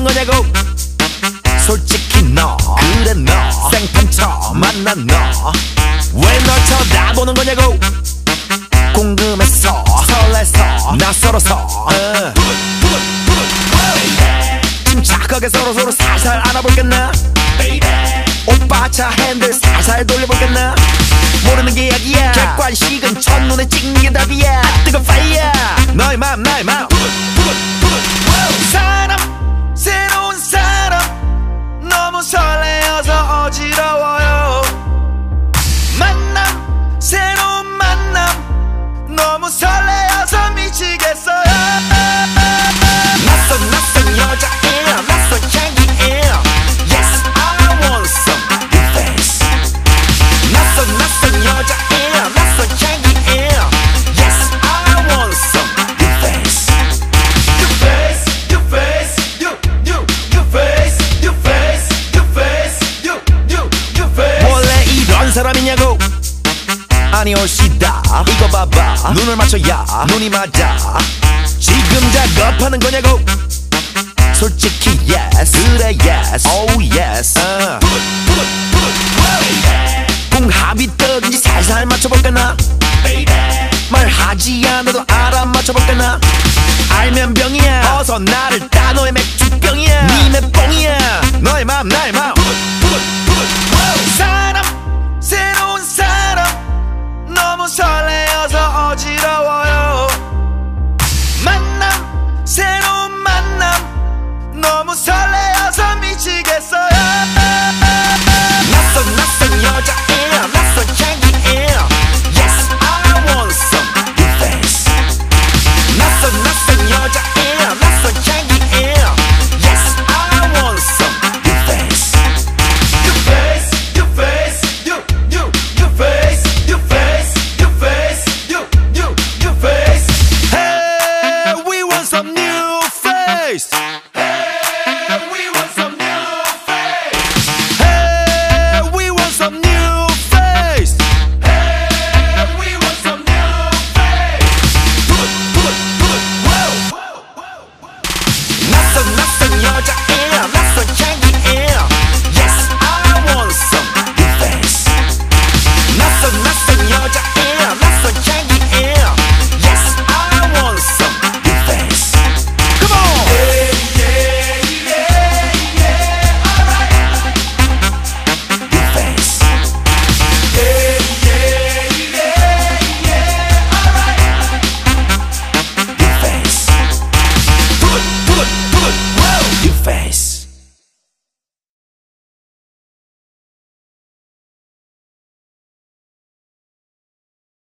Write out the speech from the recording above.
알아보는 거냐고. 솔직히 너 그래 너 생판 처음 만난 너 왜 널 쳐다보는 거냐고. 궁금해서 설레서 낯설어서 침착하게 서로 살살 알아볼겠나. 오빠 차 핸들 살살 돌려볼겠나. 모르는 게 약이야. 객관식은 첫눈에 찍는 게 답이야. 뜨거운 파이어 너의 맘 나의 맘. 사람 새로운 사람 너무 설레어서 어지러워요. 만남 새로운 만남 너무 설레어서 미치겠어요. 낯선 여자예요. 낯선 향기예요. Yes I want some new face. 낯선 여자예요. 낯선 향기예요. Yes I want some new face. New face, new face, new face, new face, new face, new face. 원래 이런 사람이냐고. 아니 올시다 이거 봐봐 눈을 맞춰야 눈이 맞아. 지금 작업하는 거냐고. 솔직히 yes 그래 yes oh yes 궁합이 뜨든지 살살 맞춰볼까나. 말하지 않아도 알아 맞춰볼까나. 알면 병이야 어서 나를 따라